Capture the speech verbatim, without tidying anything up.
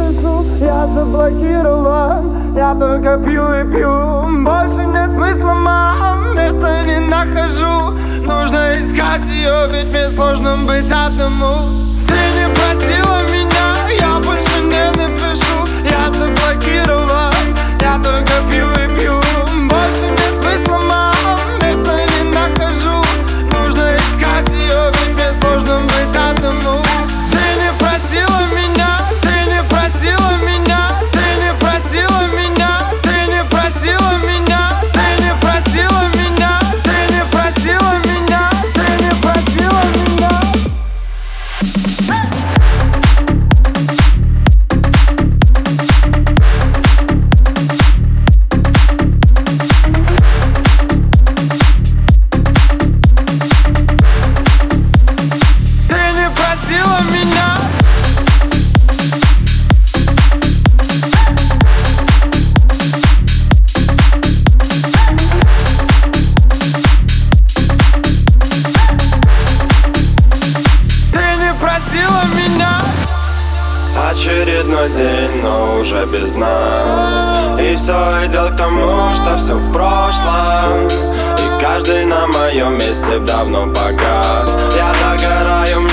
смысл, я заблокирован. Я только пью и пью, больше нет смысла, мам. Места не нахожу, нужно искать ее, ведь мне сложно быть одному. Ты не простила меня, я больше не напишу. Я заблокирован, я только пью и пью, больше нет смысла, мам. Места не нахожу, нужно искать ее, ведь мне сложно быть одному. Ты не простила меня, ты не простила меня, ты не простила меня, ты не простила меня, ты не простила меня, ты не простила меня, ты не простила меня. Очередной день, но уже без нас. И все идет к тому, что все в прошлом. И каждый на моем месте давно погас. Я догораю,